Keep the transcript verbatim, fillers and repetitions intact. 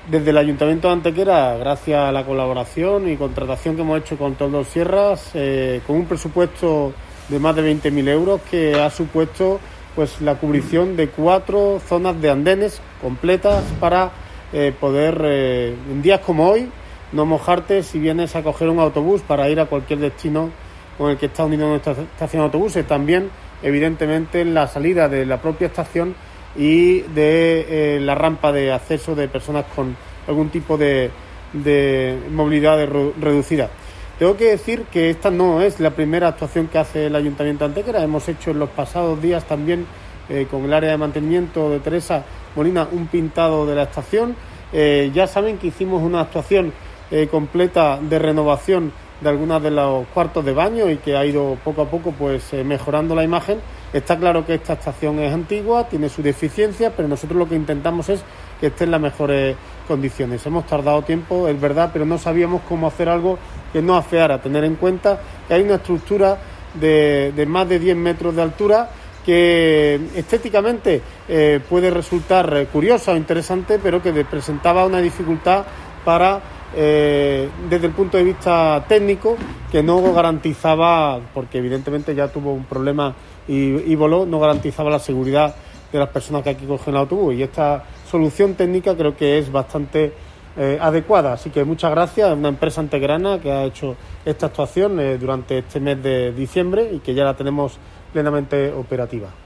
desde el Ayuntamiento de Antequera, gracias a la colaboración y contratación que hemos hecho con Toldos Sierras, eh, con un presupuesto de más de veinte mil euros que ha supuesto pues la cubrición de cuatro zonas de andenes completas para eh, poder, eh, en días como hoy, no mojarte si vienes a coger un autobús para ir a cualquier destino con el que está unido nuestra estación de autobuses. También, evidentemente, la salida de la propia estación y de eh, la rampa de acceso de personas con algún tipo de, de movilidad de reducida. Tengo que decir que esta no es la primera actuación que hace el Ayuntamiento de Antequera. Hemos hecho en los pasados días también eh, con el área de mantenimiento de Teresa Molina un pintado de la estación. Eh, ya saben que hicimos una actuación eh, completa de renovación de algunos de los cuartos de baño y que ha ido poco a poco pues eh, mejorando la imagen. Está claro que esta estación es antigua, tiene su deficiencia, pero nosotros lo que intentamos es que esté en las mejores condiciones. Hemos tardado tiempo, es verdad, pero no sabíamos cómo hacer algo que no afeara. Tener en cuenta que hay una estructura de, de más de diez metros de altura que estéticamente eh, puede resultar eh, curiosa o interesante, pero que presentaba una dificultad para eh, desde el punto de vista técnico, que no garantizaba, porque evidentemente ya tuvo un problema y, y voló, no garantizaba la seguridad de las personas que aquí cogen el autobús, y esta solución técnica creo que es bastante eh, adecuada. Así que muchas gracias a una empresa antequerana que ha hecho esta actuación eh, durante este mes de diciembre y que ya la tenemos plenamente operativa.